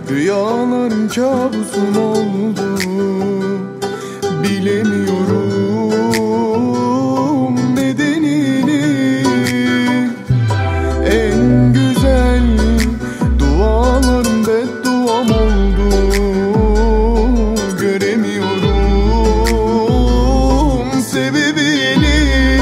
Rüyalarım kabusum oldu, bilemiyorum nedenini. En güzel dualarım bedduam oldu, göremiyorum sebebini.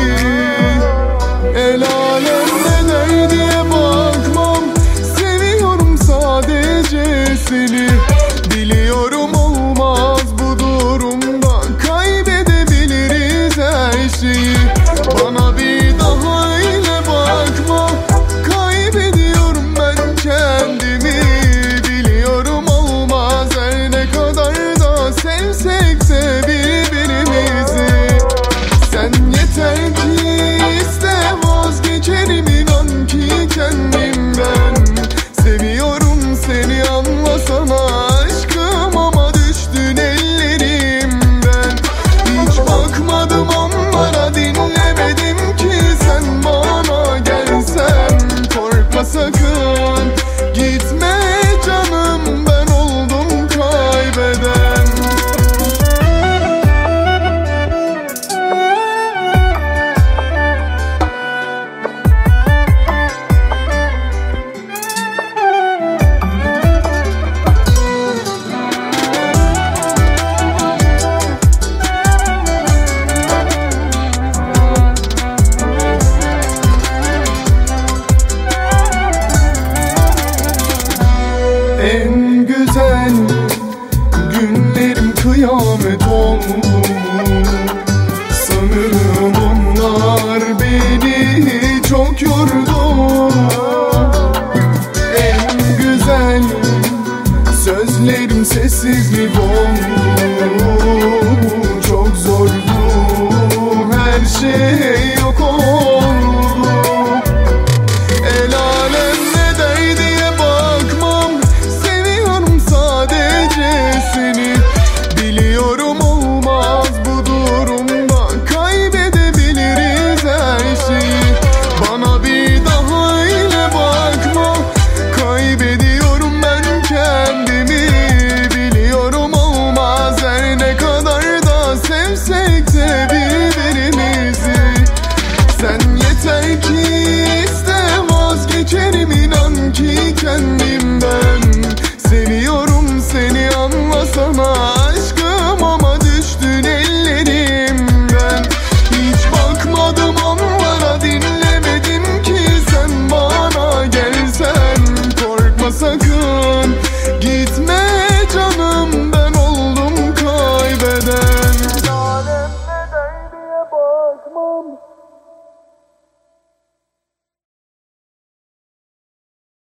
El alem ne der diye bakmam, seviyorum sadece seni. Biliyorum olmaz bu durumda, kaybedebiliriz her şeyi. Bana bir daha öyle bakma, kaybediyorum ben kendimi. Biliyorum olmaz her ne kadar da sevsek de birbirimizi. Sen yeter ki iste, vazgeçerim inan ki kendimden. Seviyorum seni, anlasana aşkım, ama düştün ellerimden. Hiç bakmadım onlara, dinlemedim ki sen bana gelsen. Korkma sakın, gitme canım, ben oldum kaybeden. En güzel günlerim kıyamet oldu. Sanırım onlar beni çok yordu. En güzel sözlerim sessizlik oldu. Çok zordu, her şey yok oldu. El alem ne der diye bakmam, seviyorum sadece seni. Biliyorum olmaz bu durumda, kaybedebiliriz her şeyi. Bana bir daha öyle bakma, kaybediyorum ben kendimi. Biliyorum olmaz her ne kadar da sevsek de birbirimizi. Sen yeter ki iste, vazgeçerim inan ki kendimden. Seviyorum seni, anlasana aşkım, ama düştün ellerimden. Hiç bakmadım onlara, dinlemedim ki sen bana gelsen. Korkma sakın,